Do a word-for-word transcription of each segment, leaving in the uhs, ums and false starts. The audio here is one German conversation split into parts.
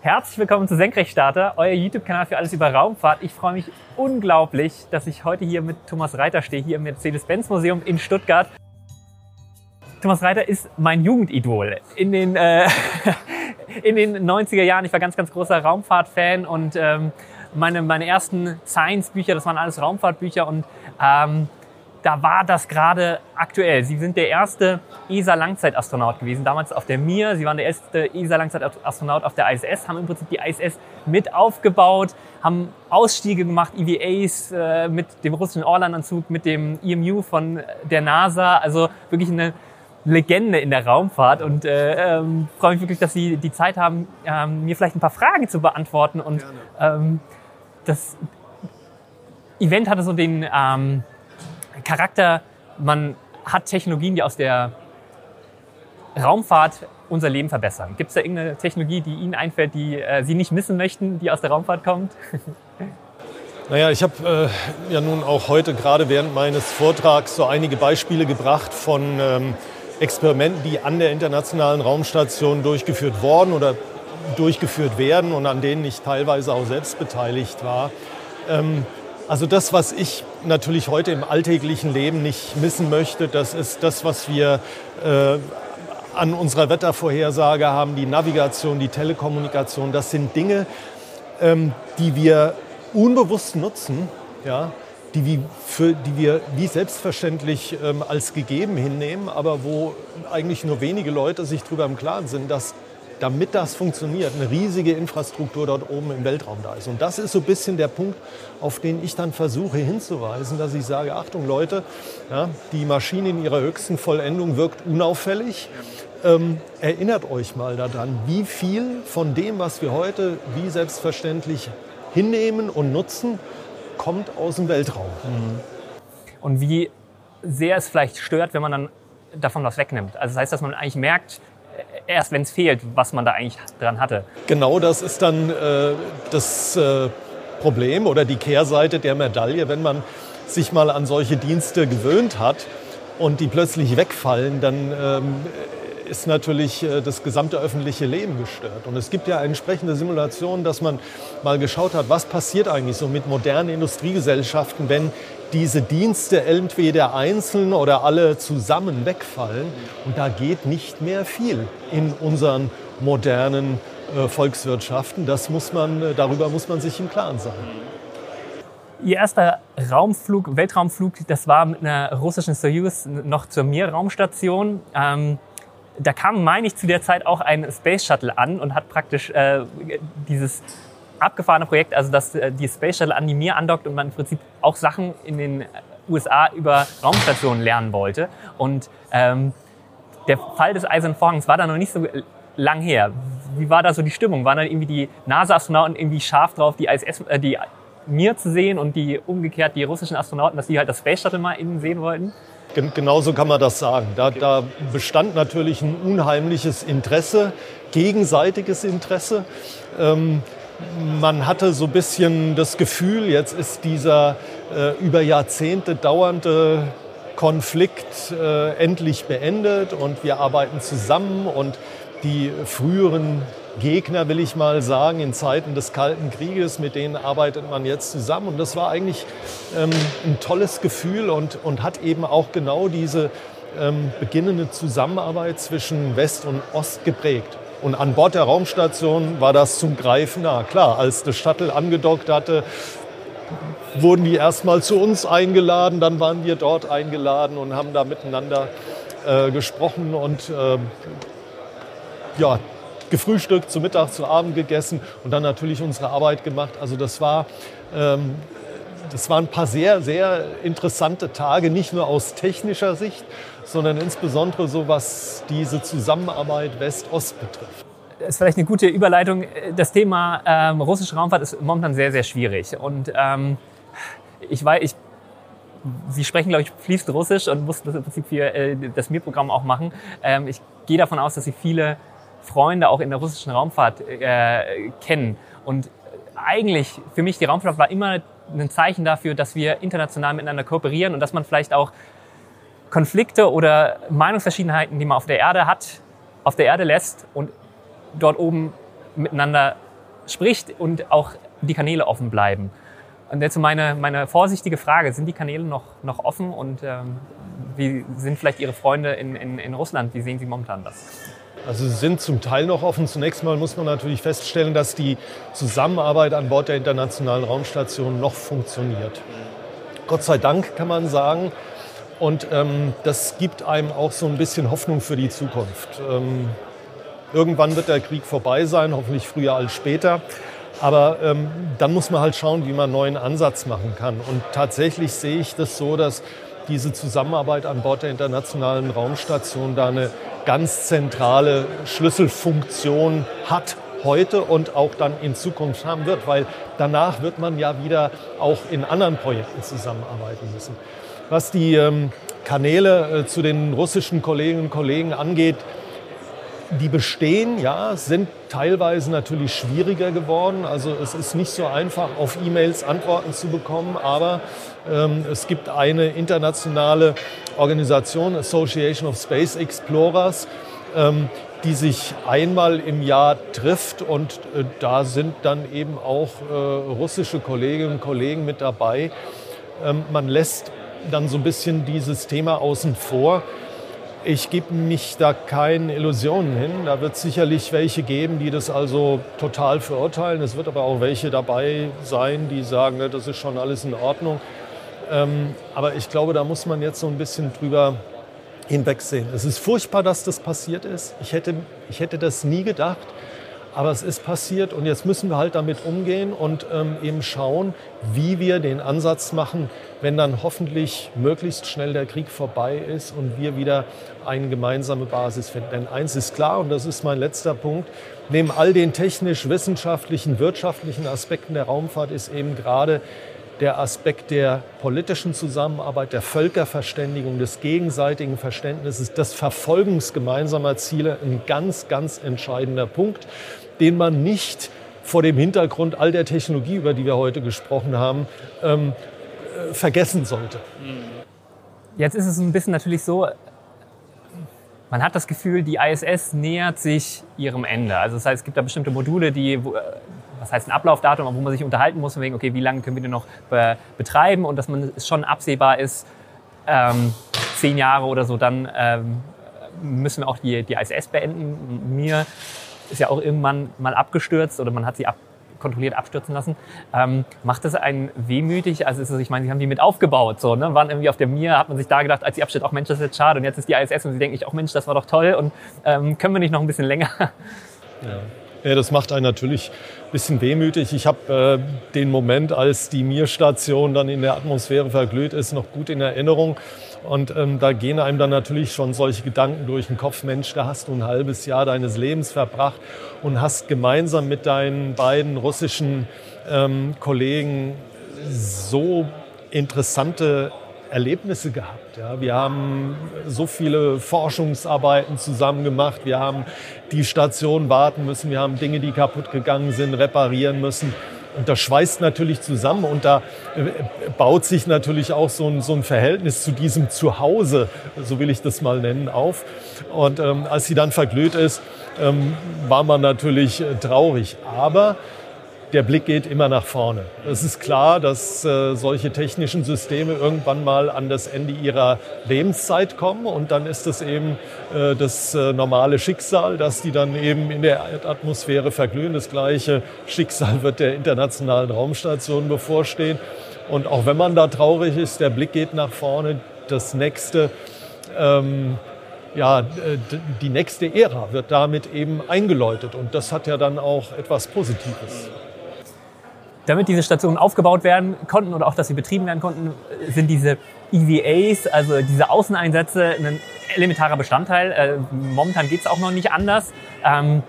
Herzlich willkommen zu Senkrechtstarter, euer YouTube-Kanal für alles über Raumfahrt. Ich freue mich unglaublich, dass ich heute hier mit Thomas Reiter stehe, hier im Mercedes-Benz-Museum in Stuttgart. Thomas Reiter ist mein Jugendidol. In den, äh, in den neunziger Jahren, ich war ganz, ganz großer Raumfahrt-Fan und ähm, meine, meine ersten Science-Bücher, das waren alles Raumfahrtbücher und ähm, da war das gerade aktuell. Sie sind der erste E S A-Langzeitastronaut gewesen, damals auf der Mir. Sie waren der erste E S A-Langzeitastronaut auf der I S S, haben im Prinzip die I S S mit aufgebaut, haben Ausstiege gemacht, E V As äh, mit dem russischen Orlan-Anzug, mit dem E M U von der NASA. Also wirklich eine Legende in der Raumfahrt und äh, ähm, freue mich wirklich, dass Sie die Zeit haben, ähm, mir vielleicht ein paar Fragen zu beantworten. Und ähm, das Event hatte so den ähm, Charakter, man hat Technologien, die aus der Raumfahrt unser Leben verbessern. Gibt es da irgendeine Technologie, die Ihnen einfällt, die äh, Sie nicht missen möchten, die aus der Raumfahrt kommt? Naja, ich habe äh, ja nun auch heute gerade während meines Vortrags so einige Beispiele gebracht von ähm, Experimenten, die an der Internationalen Raumstation durchgeführt worden oder durchgeführt werden und an denen ich teilweise auch selbst beteiligt war. Ähm, Also das, was ich natürlich heute im alltäglichen Leben nicht missen möchte, das ist das, was wir äh, an unserer Wettervorhersage haben, die Navigation, die Telekommunikation. Das sind Dinge, ähm, die wir unbewusst nutzen, ja, die, wir für, die wir wie selbstverständlich ähm, als gegeben hinnehmen, aber wo eigentlich nur wenige Leute sich darüber im Klaren sind, dass damit das funktioniert, eine riesige Infrastruktur dort oben im Weltraum da ist. Und das ist so ein bisschen der Punkt, auf den ich dann versuche hinzuweisen, dass ich sage, Achtung Leute, ja, die Maschine in ihrer höchsten Vollendung wirkt unauffällig. Ähm, erinnert euch mal daran, wie viel von dem, was wir heute wie selbstverständlich hinnehmen und nutzen, kommt aus dem Weltraum. Mhm. Und wie sehr es vielleicht stört, wenn man dann davon was wegnimmt. Also das heißt, dass man eigentlich merkt, erst wenn es fehlt, was man da eigentlich dran hatte. Genau, das ist dann äh, das äh, Problem oder die Kehrseite der Medaille. Wenn man sich mal an solche Dienste gewöhnt hat und die plötzlich wegfallen, dann ähm, ist natürlich äh, das gesamte öffentliche Leben gestört. Und es gibt ja entsprechende Simulationen, dass man mal geschaut hat, was passiert eigentlich so mit modernen Industriegesellschaften, wenn diese Dienste entweder einzeln oder alle zusammen wegfallen. Und da geht nicht mehr viel in unseren modernen äh, Volkswirtschaften. Das muss man, äh, darüber muss man sich im Klaren sein. Ihr erster Raumflug, Weltraumflug, das war mit einer russischen Soyuz noch zur Mir-Raumstation. Ähm, da kam, meine ich, zu der Zeit auch ein Space Shuttle an und hat praktisch äh, dieses abgefahrene Projekt, also dass die Space Shuttle an die Mir andockt und man im Prinzip auch Sachen in den U S A über Raumstationen lernen wollte. Und ähm, der Fall des Eisernen Vorhangs war da noch nicht so lang her. Wie war da so die Stimmung? Waren dann irgendwie die NASA-Astronauten irgendwie scharf drauf, die I S S, äh, die Mir zu sehen und die umgekehrt die russischen Astronauten, dass die halt das Space Shuttle mal innen sehen wollten? Genauso kann man das sagen. Da, da bestand natürlich ein unheimliches Interesse, gegenseitiges Interesse. Ähm, Man hatte so ein bisschen das Gefühl, jetzt ist dieser äh, über Jahrzehnte dauernde Konflikt äh, endlich beendet und wir arbeiten zusammen und die früheren Gegner, will ich mal sagen, in Zeiten des Kalten Krieges, mit denen arbeitet man jetzt zusammen. Und das war eigentlich ähm, ein tolles Gefühl und, und hat eben auch genau diese ähm, beginnende Zusammenarbeit zwischen West und Ost geprägt. Und an Bord der Raumstation war das zum Greifen nah. Klar, als das Shuttle angedockt hatte, wurden die erstmal zu uns eingeladen, dann waren wir dort eingeladen und haben da miteinander äh, gesprochen und äh, ja, gefrühstückt, zu Mittag, zu Abend gegessen und dann natürlich unsere Arbeit gemacht. Also das war, ähm, das waren ein paar sehr, sehr interessante Tage, nicht nur aus technischer Sicht, sondern insbesondere so, was diese Zusammenarbeit West-Ost betrifft. Das ist vielleicht eine gute Überleitung. Das Thema ähm, russische Raumfahrt ist momentan sehr, sehr schwierig. Und ähm, ich weiß, ich, Sie sprechen, glaube ich, fließend Russisch und mussten das im Prinzip für äh, das Mir-Programm auch machen. Ähm, ich gehe davon aus, dass Sie viele Freunde auch in der russischen Raumfahrt äh, kennen. Und eigentlich, für mich, die Raumfahrt war immer ein Zeichen dafür, dass wir international miteinander kooperieren und dass man vielleicht auch Konflikte oder Meinungsverschiedenheiten, die man auf der Erde hat, auf der Erde lässt und dort oben miteinander spricht und auch die Kanäle offen bleiben. Und jetzt meine, meine vorsichtige Frage, sind die Kanäle noch, noch offen und ähm, wie sind vielleicht Ihre Freunde in, in, in Russland, wie sehen Sie momentan das? Also sie sind zum Teil noch offen. Zunächst mal muss man natürlich feststellen, dass die Zusammenarbeit an Bord der Internationalen Raumstation noch funktioniert. Gott sei Dank, kann man sagen. Und ähm, das gibt einem auch so ein bisschen Hoffnung für die Zukunft. Ähm, irgendwann wird der Krieg vorbei sein, hoffentlich früher als später. Aber ähm, dann muss man halt schauen, wie man einen neuen Ansatz machen kann. Und tatsächlich sehe ich das so, dass diese Zusammenarbeit an Bord der Internationalen Raumstation da eine ganz zentrale Schlüsselfunktion hat heute und auch dann in Zukunft haben wird. Weil danach wird man ja wieder auch in anderen Projekten zusammenarbeiten müssen. Was die ähm, Kanäle äh, zu den russischen Kolleginnen und Kollegen angeht, die bestehen, ja, sind teilweise natürlich schwieriger geworden. Also es ist nicht so einfach, auf E-Mails Antworten zu bekommen, aber ähm, es gibt eine internationale Organisation, Association of Space Explorers, ähm, die sich einmal im Jahr trifft und äh, da sind dann eben auch äh, russische Kolleginnen und Kollegen mit dabei. Ähm, man lässt dann so ein bisschen dieses Thema außen vor. Ich gebe mich da keine Illusionen hin. Da wird es sicherlich welche geben, die das also total verurteilen. Es wird aber auch welche dabei sein, die sagen, das ist schon alles in Ordnung. Ähm, aber ich glaube, da muss man jetzt so ein bisschen drüber hinwegsehen. Es ist furchtbar, dass das passiert ist. Ich hätte, ich hätte das nie gedacht. Aber es ist passiert und jetzt müssen wir halt damit umgehen und ähm, eben schauen, wie wir den Ansatz machen, wenn dann hoffentlich möglichst schnell der Krieg vorbei ist und wir wieder eine gemeinsame Basis finden. Denn eins ist klar, und das ist mein letzter Punkt, neben all den technisch-wissenschaftlichen, wirtschaftlichen Aspekten der Raumfahrt ist eben gerade der Aspekt der politischen Zusammenarbeit, der Völkerverständigung, des gegenseitigen Verständnisses, des Verfolgens gemeinsamer Ziele ein ganz, ganz entscheidender Punkt, den man nicht vor dem Hintergrund all der Technologie, über die wir heute gesprochen haben, ähm, äh, vergessen sollte. Jetzt ist es ein bisschen natürlich so, man hat das Gefühl, die I S S nähert sich ihrem Ende. Also das heißt, es gibt da bestimmte Module, die, was heißt ein Ablaufdatum, wo man sich unterhalten muss, wegen, okay, wie lange können wir den noch be- betreiben und dass man es schon absehbar ist, ähm, zehn Jahre oder so, dann ähm, müssen wir auch die, die I S S beenden. Mir ist ja auch irgendwann mal abgestürzt oder man hat sie ab, kontrolliert abstürzen lassen. Ähm, macht das einen wehmütig? Also ist es, ich meine, Sie haben die mit aufgebaut, so, ne? Waren irgendwie auf der Mir, hat man sich da gedacht, als sie abstürzt, auch Mensch, das ist jetzt schade und jetzt ist die I S S und Sie denken, auch Mensch, das war doch toll und ähm, können wir nicht noch ein bisschen länger? Ja. Ja, das macht einen natürlich ein bisschen wehmütig. Ich habe äh, den Moment, als die Mir-Station dann in der Atmosphäre verglüht ist, noch gut in Erinnerung. Und ähm, da gehen einem dann natürlich schon solche Gedanken durch den Kopf. Mensch, da hast du ein halbes Jahr deines Lebens verbracht und hast gemeinsam mit deinen beiden russischen ähm, Kollegen so interessante Erlebnisse gehabt. Ja. Wir haben so viele Forschungsarbeiten zusammen gemacht. Wir haben die Station warten müssen. Wir haben Dinge, die kaputt gegangen sind, reparieren müssen. Und das schweißt natürlich zusammen und da baut sich natürlich auch so ein, so ein Verhältnis zu diesem Zuhause, so will ich das mal nennen, auf. Und ähm, als sie dann verglüht ist, ähm, war man natürlich traurig. Aber der Blick geht immer nach vorne. Es ist klar, dass äh, solche technischen Systeme irgendwann mal an das Ende ihrer Lebenszeit kommen und dann ist es eben äh, das äh, normale Schicksal, dass die dann eben in der Erdatmosphäre verglühen. Das gleiche Schicksal wird der Internationalen Raumstation bevorstehen. Und auch wenn man da traurig ist, der Blick geht nach vorne. Das nächste, ähm, ja, die nächste Ära wird damit eben eingeläutet und das hat ja dann auch etwas Positives. Damit diese Stationen aufgebaut werden konnten oder auch, dass sie betrieben werden konnten, sind diese E V As, also diese Außeneinsätze, ein elementarer Bestandteil. Äh, momentan geht es auch noch nicht anders. Ähm,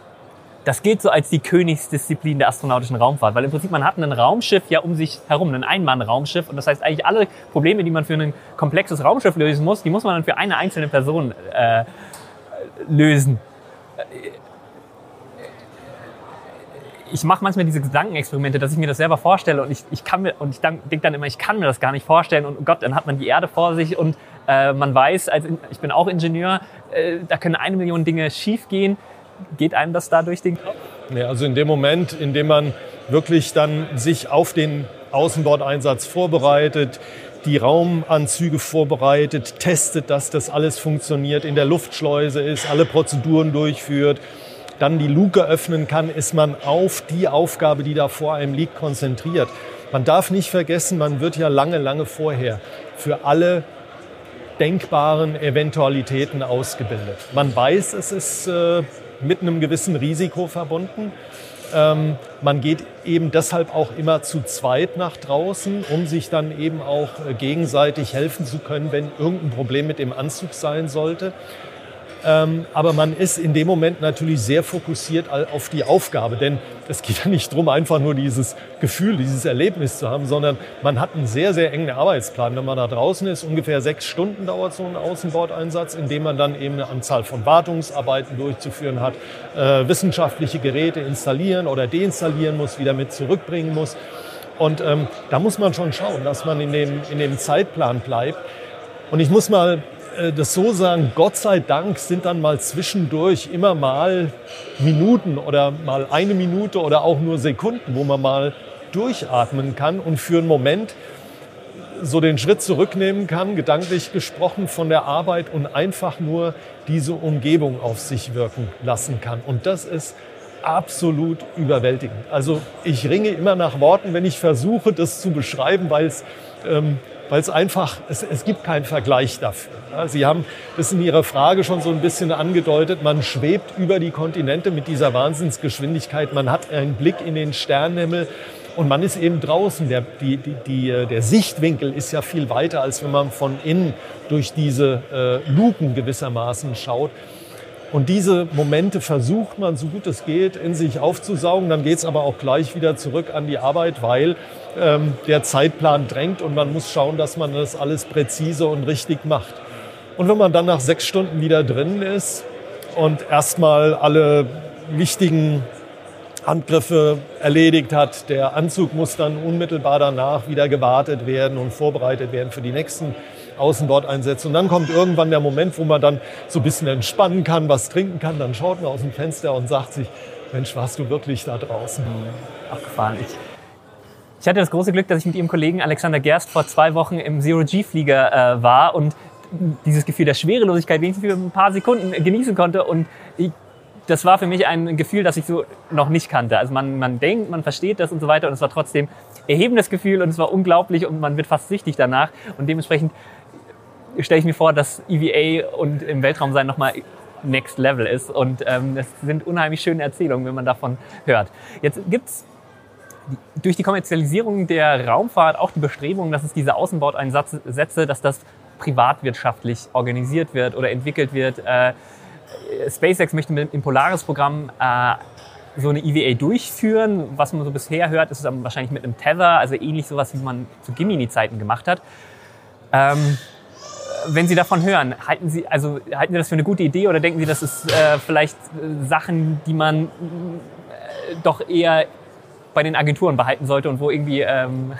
das gilt so als die Königsdisziplin der astronautischen Raumfahrt, weil im Prinzip man hat ein Raumschiff ja um sich herum, ein Ein-Mann-Raumschiff. Und das heißt eigentlich alle Probleme, die man für ein komplexes Raumschiff lösen muss, die muss man dann für eine einzelne Person äh, lösen. Ich mache manchmal diese Gedankenexperimente, dass ich mir das selber vorstelle und ich, ich kann mir und ich denke dann immer, ich kann mir das gar nicht vorstellen und oh Gott, dann hat man die Erde vor sich und äh, man weiß, also ich bin auch Ingenieur, äh, da können eine Million Dinge schief gehen. Geht einem das da durch den Kopf? Nee, also in dem Moment, in dem man wirklich dann sich auf den Außenbordeinsatz vorbereitet, die Raumanzüge vorbereitet, testet, dass das alles funktioniert, in der Luftschleuse ist, alle Prozeduren durchführt, dann die Luke öffnen kann, ist man auf die Aufgabe, die da vor einem liegt, konzentriert. Man darf nicht vergessen, man wird ja lange, lange vorher für alle denkbaren Eventualitäten ausgebildet. Man weiß, es ist äh, mit einem gewissen Risiko verbunden. Ähm, man geht eben deshalb auch immer zu zweit nach draußen, um sich dann eben auch äh, gegenseitig helfen zu können, wenn irgendein Problem mit dem Anzug sein sollte. Ähm, aber man ist in dem Moment natürlich sehr fokussiert auf die Aufgabe, denn es geht ja nicht darum, einfach nur dieses Gefühl, dieses Erlebnis zu haben, sondern man hat einen sehr, sehr engen Arbeitsplan. Wenn man da draußen ist, ungefähr sechs Stunden dauert so ein Außenbordeinsatz, in dem man dann eben eine Anzahl von Wartungsarbeiten durchzuführen hat, äh, wissenschaftliche Geräte installieren oder deinstallieren muss, wieder mit zurückbringen muss. Und ähm, da muss man schon schauen, dass man in dem, in dem Zeitplan bleibt. Und ich muss mal das so sagen, Gott sei Dank sind dann mal zwischendurch immer mal Minuten oder mal eine Minute oder auch nur Sekunden, wo man mal durchatmen kann und für einen Moment so den Schritt zurücknehmen kann, gedanklich gesprochen, von der Arbeit und einfach nur diese Umgebung auf sich wirken lassen kann. Und das ist absolut überwältigend. Also ich ringe immer nach Worten, wenn ich versuche, das zu beschreiben, weil es ähm, weil es einfach, es, es gibt keinen Vergleich dafür. Ja, Sie haben das in Ihrer Frage schon so ein bisschen angedeutet, man schwebt über die Kontinente mit dieser Wahnsinnsgeschwindigkeit, man hat einen Blick in den Sternenhimmel und man ist eben draußen. Der, die, die, die, der Sichtwinkel ist ja viel weiter, als wenn man von innen durch diese äh, Luken gewissermaßen schaut. Und diese Momente versucht man, so gut es geht, in sich aufzusaugen. Dann geht es aber auch gleich wieder zurück an die Arbeit, weil ähm, der Zeitplan drängt und man muss schauen, dass man das alles präzise und richtig macht. Und wenn man dann nach sechs Stunden wieder drin ist und erstmal alle wichtigen Handgriffe erledigt hat, der Anzug muss dann unmittelbar danach wieder gewartet werden und vorbereitet werden für die nächsten Außenbordeinsätze. Und dann kommt irgendwann der Moment, wo man dann so ein bisschen entspannen kann, was trinken kann. Dann schaut man aus dem Fenster und sagt sich, Mensch, warst du wirklich da draußen? Abgefahren. Ich, ich hatte das große Glück, dass ich mit Ihrem Kollegen Alexander Gerst vor zwei Wochen im Zero-G-Flieger äh, war und dieses Gefühl der Schwerelosigkeit wenigstens für ein paar Sekunden genießen konnte. Und ich, das war für mich ein Gefühl, das ich so noch nicht kannte. Also man, man denkt, man versteht das und so weiter. Und es war trotzdem erhebendes Gefühl und es war unglaublich und man wird fast süchtig danach. Und dementsprechend stelle ich mir vor, dass E V A und im Weltraum sein nochmal Next Level ist. Und ähm, das sind unheimlich schöne Erzählungen, wenn man davon hört. Jetzt gibt's durch die Kommerzialisierung der Raumfahrt auch die Bestrebung, dass es diese Außenbordeinsätze, dass das privatwirtschaftlich organisiert wird oder entwickelt wird. Äh, SpaceX möchte mit dem Polaris-Programm äh, so eine E V A durchführen. Was man so bisher hört, ist es dann wahrscheinlich mit einem Tether, also ähnlich sowas, wie man zu Gemini-Zeiten gemacht hat. Ähm, wenn Sie davon hören, halten Sie, also, halten Sie das für eine gute Idee oder denken Sie, das ist äh, vielleicht äh, Sachen, die man äh, doch eher bei den Agenturen behalten sollte und wo irgendwie... Ähm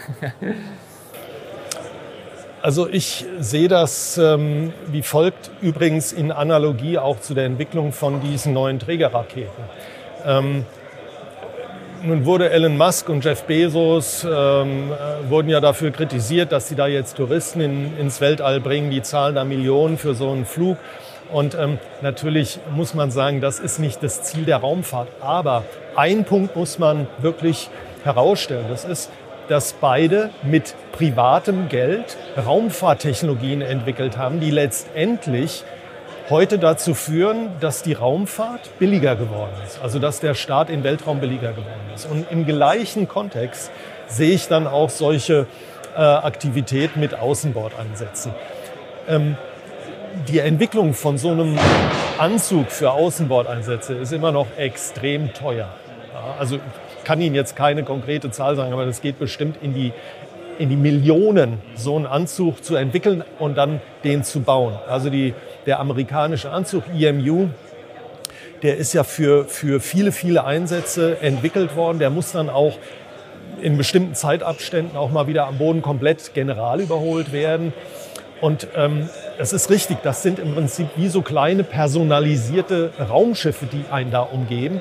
Also ich sehe das ähm, wie folgt, übrigens in Analogie auch zu der Entwicklung von diesen neuen Trägerraketen. Ähm, nun wurde Elon Musk und Jeff Bezos ähm, wurden ja dafür kritisiert, dass sie da jetzt Touristen in, ins Weltall bringen, die zahlen da Millionen für so einen Flug. Und ähm, natürlich muss man sagen, das ist nicht das Ziel der Raumfahrt. Aber ein Punkt muss man wirklich herausstellen, das ist, dass beide mit privatem Geld Raumfahrttechnologien entwickelt haben, die letztendlich heute dazu führen, dass die Raumfahrt billiger geworden ist. Also dass der Start in den Weltraum billiger geworden ist. Und im gleichen Kontext sehe ich dann auch solche äh, Aktivitäten mit Außenbordeinsätzen. Ähm, die Entwicklung von so einem Anzug für Außenbordeinsätze ist immer noch extrem teuer. Ja, also ich kann Ihnen jetzt keine konkrete Zahl sagen, aber das geht bestimmt in die, in die Millionen, so einen Anzug zu entwickeln und dann den zu bauen. Also die, der amerikanische Anzug E M U, der ist ja für, für viele, viele Einsätze entwickelt worden. Der muss dann auch in bestimmten Zeitabständen auch mal wieder am Boden komplett general überholt werden. Und ähm, es ist richtig, das sind im Prinzip wie so kleine personalisierte Raumschiffe, die einen da umgeben.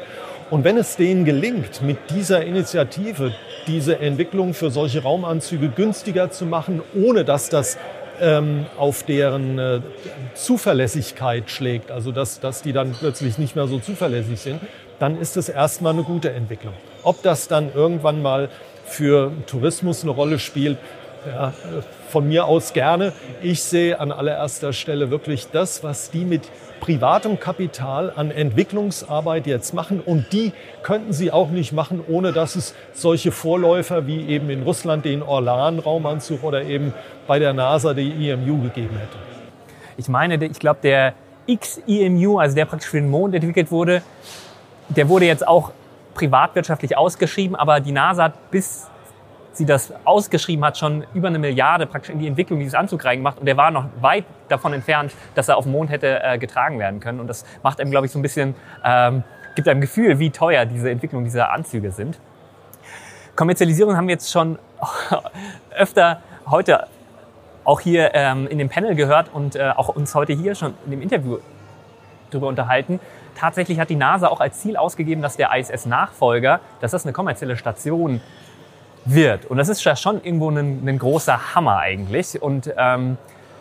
Und wenn es denen gelingt, mit dieser Initiative diese Entwicklung für solche Raumanzüge günstiger zu machen, ohne dass das ähm, auf deren äh, Zuverlässigkeit schlägt, also dass, dass die dann plötzlich nicht mehr so zuverlässig sind, dann ist es erstmal eine gute Entwicklung. Ob das dann irgendwann mal für Tourismus eine Rolle spielt, ja, von mir aus gerne. Ich sehe an allererster Stelle wirklich das, was die mit privatem Kapital an Entwicklungsarbeit jetzt machen. Und die könnten sie auch nicht machen, ohne dass es solche Vorläufer wie eben in Russland den Orlan-Raumanzug oder eben bei der NASA die I M U gegeben hätte. Ich meine, ich glaube, der X I M U, also der praktisch für den Mond entwickelt wurde, der wurde jetzt auch privatwirtschaftlich ausgeschrieben, aber die NASA hat, bis sie das ausgeschrieben hat, schon über eine Milliarde praktisch in die Entwicklung dieses Anzugs reingemacht und der war noch weit davon entfernt, dass er auf dem Mond hätte äh, getragen werden können und das macht einem, glaube ich, so ein bisschen, ähm, gibt einem ein Gefühl, wie teuer diese Entwicklung dieser Anzüge sind. Kommerzialisierung haben wir jetzt schon öfter heute auch hier ähm, in dem Panel gehört und äh, auch uns heute hier schon in dem Interview darüber unterhalten. Tatsächlich hat die NASA auch als Ziel ausgegeben, dass der I S S-Nachfolger, dass das eine kommerzielle Station wird. Und das ist ja schon irgendwo ein, ein großer Hammer eigentlich. Und ähm,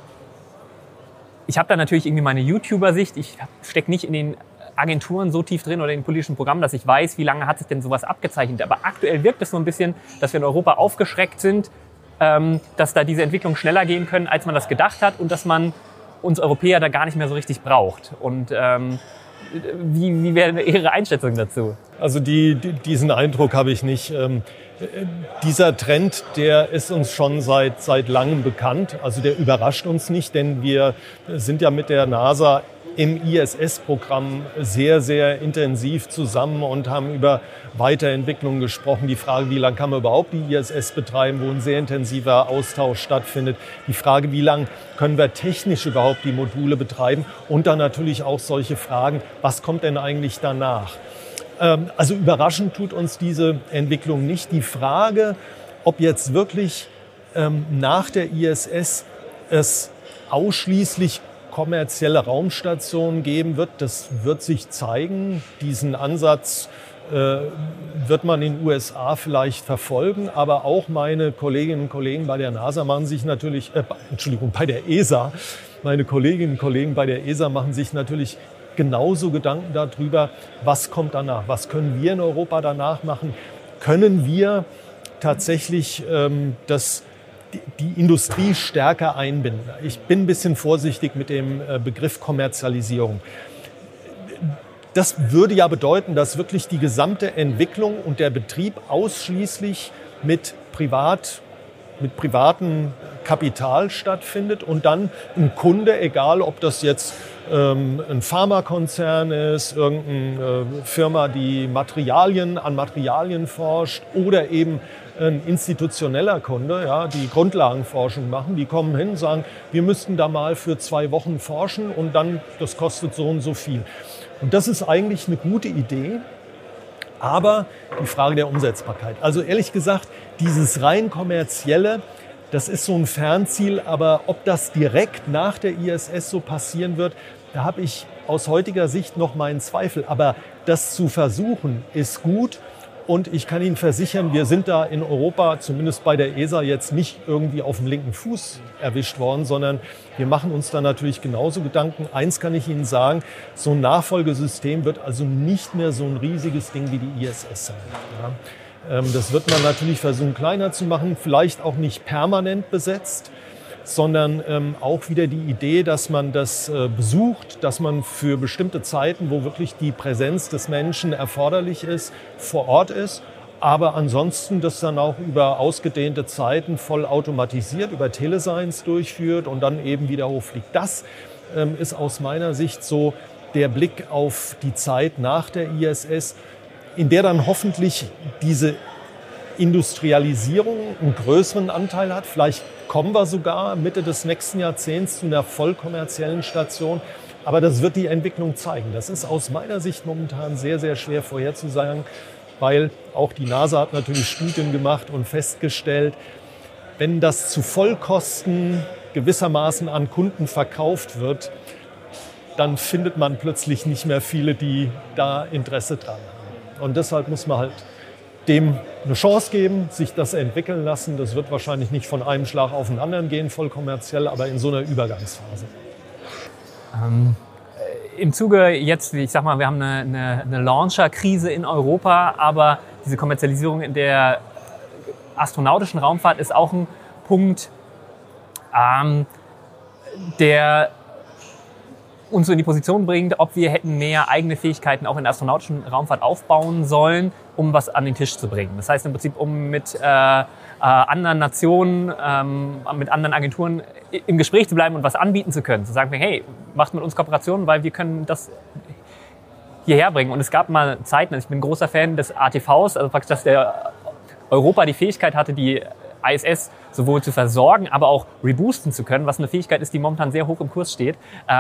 ich habe da natürlich irgendwie meine YouTuber-Sicht. Ich stecke nicht in den Agenturen so tief drin oder in den politischen Programmen, dass ich weiß, wie lange hat sich denn sowas abgezeichnet. Aber aktuell wirkt es so ein bisschen, dass wir in Europa aufgeschreckt sind, ähm, dass da diese Entwicklungen schneller gehen können, als man das gedacht hat und dass man uns Europäer da gar nicht mehr so richtig braucht. Und ähm, wie, wie wäre Ihre Einschätzung dazu? Also die, die, diesen Eindruck habe ich nicht. Ähm, dieser Trend, der ist uns schon seit, seit langem bekannt. Also der überrascht uns nicht, denn wir sind ja mit der NASA im I S S-Programm sehr, sehr intensiv zusammen und haben über Weiterentwicklung gesprochen. Die Frage, wie lange kann man überhaupt die I S S betreiben, wo ein sehr intensiver Austausch stattfindet. Die Frage, wie lange können wir technisch überhaupt die Module betreiben. Und dann natürlich auch solche Fragen, was kommt denn eigentlich danach? Ähm, also überraschend tut uns diese Entwicklung nicht. Die Frage, ob jetzt wirklich ähm, nach der I S S es ausschließlich kommerzielle Raumstationen geben wird, das wird sich zeigen. Diesen Ansatz äh, wird man in den U S A vielleicht verfolgen, aber auch meine Kolleginnen und Kollegen bei der NASA machen sich natürlich, äh, Entschuldigung, bei der E S A, meine Kolleginnen und Kollegen bei der E S A machen sich natürlich genauso Gedanken darüber, was kommt danach, was können wir in Europa danach machen, können wir tatsächlich ähm, das die Industrie stärker einbinden. Ich bin ein bisschen vorsichtig mit dem Begriff Kommerzialisierung. Das würde ja bedeuten, dass wirklich die gesamte Entwicklung und der Betrieb ausschließlich mit privat, mit privatem Kapital stattfindet und dann ein Kunde, egal ob das jetzt ähm, ein Pharmakonzern ist, irgendeine äh, Firma, die Materialien an Materialien forscht oder eben ein institutioneller Kunde, ja, die Grundlagenforschung machen, die kommen hin und sagen, wir müssten da mal für zwei Wochen forschen und dann, das kostet so und so viel. Und das ist eigentlich eine gute Idee, aber die Frage der Umsetzbarkeit. Also ehrlich gesagt, dieses rein kommerzielle, das ist so ein Fernziel, aber ob das direkt nach der I S S so passieren wird, da habe ich aus heutiger Sicht noch meinen Zweifel. Aber das zu versuchen, ist gut. Und ich kann Ihnen versichern, wir sind da in Europa, zumindest bei der E S A, jetzt nicht irgendwie auf dem linken Fuß erwischt worden, sondern wir machen uns da natürlich genauso Gedanken. Eins kann ich Ihnen sagen, so ein Nachfolgesystem wird also nicht mehr so ein riesiges Ding wie die I S S sein. Ja. Das wird man natürlich versuchen, kleiner zu machen, vielleicht auch nicht permanent besetzt, sondern ähm, auch wieder die Idee, dass man das äh, besucht, dass man für bestimmte Zeiten, wo wirklich die Präsenz des Menschen erforderlich ist, vor Ort ist, aber ansonsten das dann auch über ausgedehnte Zeiten voll automatisiert, über Telescience durchführt und dann eben wieder hochfliegt. Das ähm, ist aus meiner Sicht so der Blick auf die Zeit nach der I S S, in der dann hoffentlich diese Industrialisierung einen größeren Anteil hat. Vielleicht kommen wir sogar Mitte des nächsten Jahrzehnts zu einer vollkommerziellen Station. Aber das wird die Entwicklung zeigen. Das ist aus meiner Sicht momentan sehr, sehr schwer vorherzusagen, weil auch die NASA hat natürlich Studien gemacht und festgestellt, wenn das zu Vollkosten gewissermaßen an Kunden verkauft wird, dann findet man plötzlich nicht mehr viele, die da Interesse dran haben. Und deshalb muss man halt dem eine Chance geben, sich das entwickeln lassen. Das wird wahrscheinlich nicht von einem Schlag auf den anderen gehen, voll kommerziell, aber in so einer Übergangsphase. Ähm, Im Zuge jetzt, ich sag mal, wir haben eine, eine, eine Launcher-Krise in Europa, aber diese Kommerzialisierung in der astronautischen Raumfahrt ist auch ein Punkt, ähm, der uns so in die Position bringt, ob wir hätten mehr eigene Fähigkeiten auch in der astronautischen Raumfahrt aufbauen sollen, um was an den Tisch zu bringen. Das heißt im Prinzip, um mit äh, äh, anderen Nationen, ähm, mit anderen Agenturen im Gespräch zu bleiben und was anbieten zu können. Zu sagen, hey, macht mit uns Kooperationen, weil wir können das hierher bringen. Und es gab mal Zeiten, also ich bin ein großer Fan des A T Vs, also praktisch, dass der Europa die Fähigkeit hatte, die I S S sowohl zu versorgen, aber auch reboosten zu können, was eine Fähigkeit ist, die momentan sehr hoch im Kurs steht.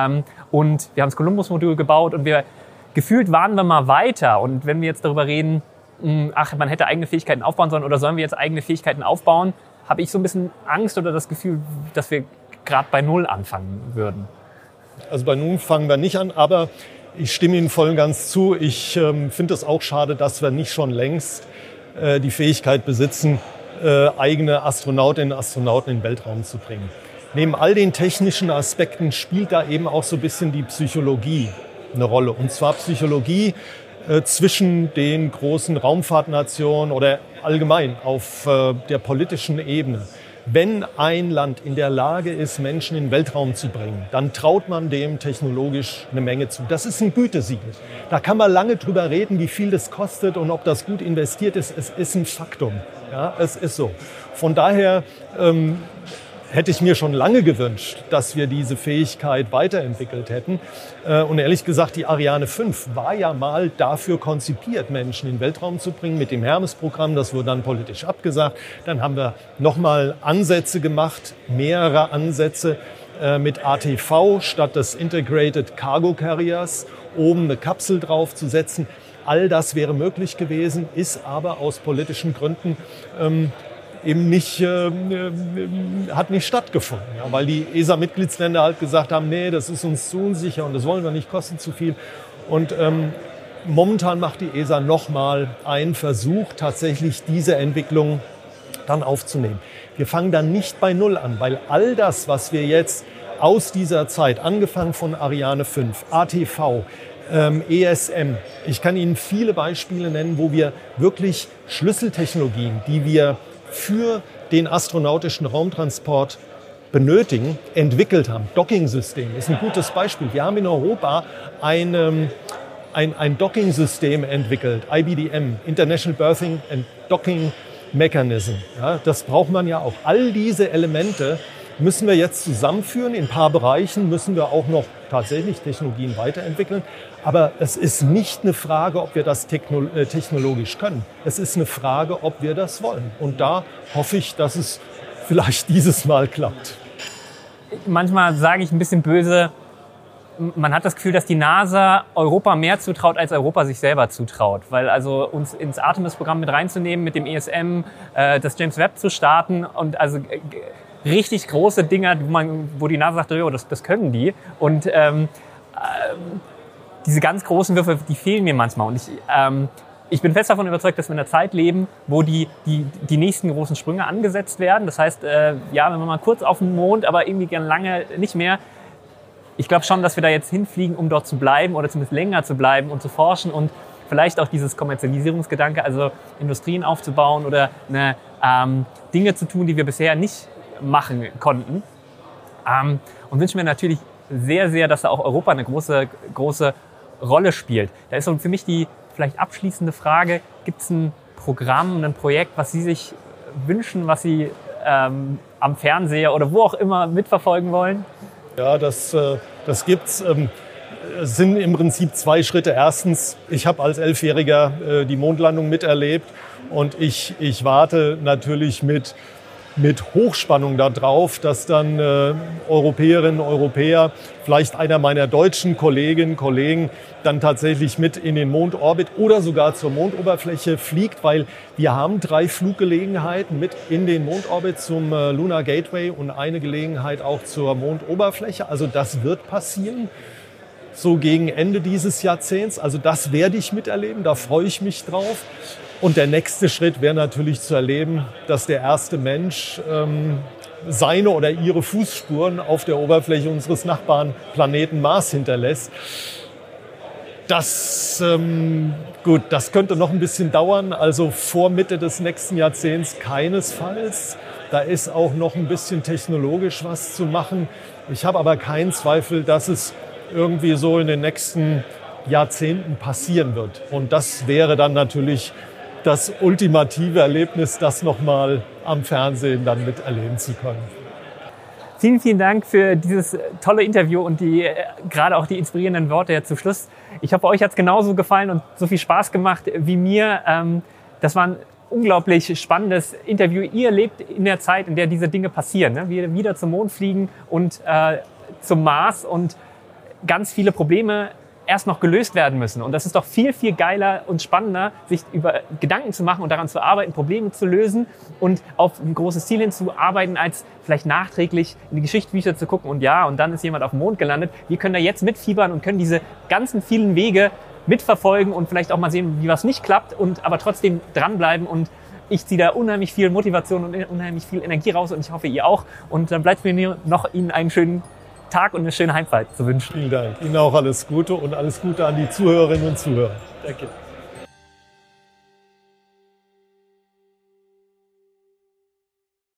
Und wir haben das Columbus-Modul gebaut und wir gefühlt waren wir mal weiter. Und wenn wir jetzt darüber reden, ach, man hätte eigene Fähigkeiten aufbauen sollen oder sollen wir jetzt eigene Fähigkeiten aufbauen, habe ich so ein bisschen Angst oder das Gefühl, dass wir gerade bei Null anfangen würden. Also bei Null fangen wir nicht an, aber ich stimme Ihnen voll und ganz zu. Ich ähm, finde es auch schade, dass wir nicht schon längst äh, die Fähigkeit besitzen, Äh, eigene Astronautinnen und Astronauten in den Weltraum zu bringen. Neben all den technischen Aspekten spielt da eben auch so ein bisschen die Psychologie eine Rolle. Und zwar Psychologie äh, zwischen den großen Raumfahrtnationen oder allgemein auf äh, der politischen Ebene. Wenn ein Land in der Lage ist, Menschen in den Weltraum zu bringen, dann traut man dem technologisch eine Menge zu. Das ist ein Gütesiegel. Da kann man lange drüber reden, wie viel das kostet und ob das gut investiert ist. Es ist ein Faktum. Ja, es ist so. Von daher ähm, hätte ich mir schon lange gewünscht, dass wir diese Fähigkeit weiterentwickelt hätten. Äh, und ehrlich gesagt, die Ariane fünf war ja mal dafür konzipiert, Menschen in den Weltraum zu bringen mit dem Hermes-Programm. Das wurde dann politisch abgesagt. Dann haben wir nochmal Ansätze gemacht, mehrere Ansätze äh, mit A T V statt des Integrated Cargo Carriers, oben eine Kapsel draufzusetzen. All das wäre möglich gewesen, ist aber aus politischen Gründen ähm, eben nicht, äh, äh, hat nicht stattgefunden. Ja, weil die E S A-Mitgliedsländer halt gesagt haben, nee, das ist uns zu unsicher und das wollen wir nicht, kostet zu viel. Und ähm, momentan macht die E S A nochmal einen Versuch, tatsächlich diese Entwicklung dann aufzunehmen. Wir fangen dann nicht bei Null an, weil all das, was wir jetzt aus dieser Zeit, angefangen von Ariane fünf, A T V, Ähm, E S M. Ich kann Ihnen viele Beispiele nennen, wo wir wirklich Schlüsseltechnologien, die wir für den astronautischen Raumtransport benötigen, entwickelt haben. Docking-System ist ein gutes Beispiel. Wir haben in Europa ein, ähm, ein, ein Docking-System entwickelt, I B D M, International Berthing and Docking Mechanism. Ja, das braucht man ja auch. All diese Elemente müssen wir jetzt zusammenführen. In ein paar Bereichen müssen wir auch noch tatsächlich Technologien weiterentwickeln. Aber es ist nicht eine Frage, ob wir das technologisch können. Es ist eine Frage, ob wir das wollen. Und da hoffe ich, dass es vielleicht dieses Mal klappt. Manchmal sage ich ein bisschen böse, man hat das Gefühl, dass die NASA Europa mehr zutraut, als Europa sich selber zutraut. Weil also uns ins Artemis-Programm mit reinzunehmen, mit dem E S M, äh, das James Webb zu starten und also äh, richtig große Dinger, wo, man, wo die NASA sagt, oh, das, das können die. Und ähm, äh, diese ganz großen Würfe, die fehlen mir manchmal. Und ich, ähm, ich bin fest davon überzeugt, dass wir in einer Zeit leben, wo die, die, die nächsten großen Sprünge angesetzt werden. Das heißt, äh, ja, wenn wir mal kurz auf den Mond, aber irgendwie gern lange nicht mehr. Ich glaube schon, dass wir da jetzt hinfliegen, um dort zu bleiben oder zumindest länger zu bleiben und zu forschen und vielleicht auch dieses Kommerzialisierungsgedanke, also Industrien aufzubauen oder eine, ähm, Dinge zu tun, die wir bisher nicht machen konnten. Ähm, und wünschen mir natürlich sehr, sehr, dass da auch Europa eine große, große Rolle spielt. Da ist so für mich die vielleicht abschließende Frage, gibt es ein Programm, ein Projekt, was Sie sich wünschen, was Sie ähm, am Fernseher oder wo auch immer mitverfolgen wollen? Ja, das, äh, das gibt's. Ähm, es sind im Prinzip zwei Schritte. Erstens, ich habe als Elfjähriger äh, die Mondlandung miterlebt und ich, ich warte natürlich mit mit Hochspannung darauf, dass dann äh, Europäerinnen und Europäer, vielleicht einer meiner deutschen Kolleginnen und Kollegen, dann tatsächlich mit in den Mondorbit oder sogar zur Mondoberfläche fliegt, weil wir haben drei Fluggelegenheiten mit in den Mondorbit zum äh, Lunar Gateway und eine Gelegenheit auch zur Mondoberfläche. Also das wird passieren. so gegen Ende dieses Jahrzehnts. Also das werde ich miterleben, da freue ich mich drauf. Und der nächste Schritt wäre natürlich zu erleben, dass der erste Mensch ähm, seine oder ihre Fußspuren auf der Oberfläche unseres Nachbarplaneten Mars hinterlässt. Das, ähm, gut, das könnte noch ein bisschen dauern, also vor Mitte des nächsten Jahrzehnts keinesfalls. Da ist auch noch ein bisschen technologisch was zu machen. Ich habe aber keinen Zweifel, dass es irgendwie so in den nächsten Jahrzehnten passieren wird. Und das wäre dann natürlich das ultimative Erlebnis, das nochmal am Fernsehen dann miterleben zu können. Vielen, vielen Dank für dieses tolle Interview und die, äh, gerade auch die inspirierenden Worte jetzt zum Schluss. Ich hoffe, euch hat es genauso gefallen und so viel Spaß gemacht wie mir. Ähm, das war ein unglaublich spannendes Interview. Ihr lebt in der Zeit, in der diese Dinge passieren. Ne? Wir wieder zum Mond fliegen und äh, zum Mars und ganz viele Probleme erst noch gelöst werden müssen. Und das ist doch viel, viel geiler und spannender, sich über Gedanken zu machen und daran zu arbeiten, Probleme zu lösen und auf ein großes Ziel hinzuarbeiten, als vielleicht nachträglich in die Geschichtsbücher zu gucken und ja, und dann ist jemand auf dem Mond gelandet. Wir können da jetzt mitfiebern und können diese ganzen vielen Wege mitverfolgen und vielleicht auch mal sehen, wie was nicht klappt und aber trotzdem dranbleiben. Und ich ziehe da unheimlich viel Motivation und unheimlich viel Energie raus und ich hoffe, ihr auch. Und dann bleibt mir nur noch Ihnen einen schönen Tag und eine schöne Heimfahrt zu wünschen. Vielen Dank. Ihnen auch alles Gute und alles Gute an die Zuhörerinnen und Zuhörer. Danke.